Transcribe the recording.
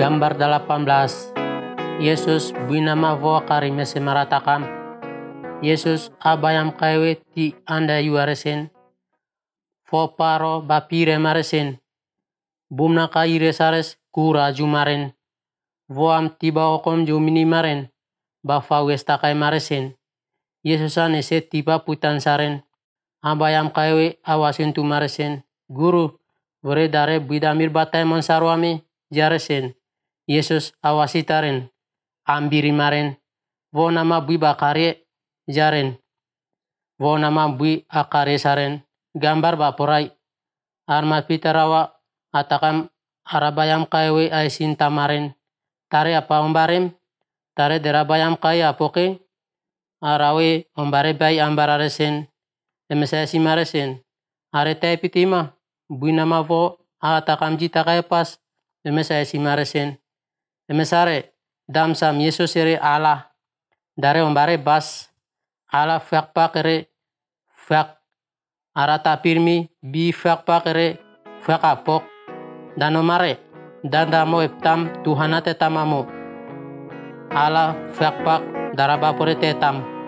Gambar 18. Yesus binama voa kari mese maratakam. Yesus abayam kaiwe ti anda yuaresen. Fo paro bapire maresen. Bumna kaire sares kura jumaren. Voam tiba okom jumini maren. Bafa westakai maresen. Yesus ane se tiba putan saren. Abayam kaiwe awasin tu maresen. Guru, vore dare bidamir batai monsarwame jaresen. Yesus awasitaren. Ambiri maren. Vo nama bui bakare jaren. Vo nama bui akare saren. Gambar baporai. Arma pitarawa atakam arabayam kaiwe aisin tamaren. Tare apa ombarem. Tare derabayam kai apoke. Arawe ombare bai ambararesen. Emesaya simaresen. Are tai pitima. Bui nama vo atakam jita kai pas. Emesaya simaresen. Emesare damsam Yesus ere Allah. Dare ombare bas. Allah fak pakere fak arata pirmi bi fak pakere fak apok. Danomare dandamo eptam Tuhanate tamamo. Allah fak pak darabapore tetam.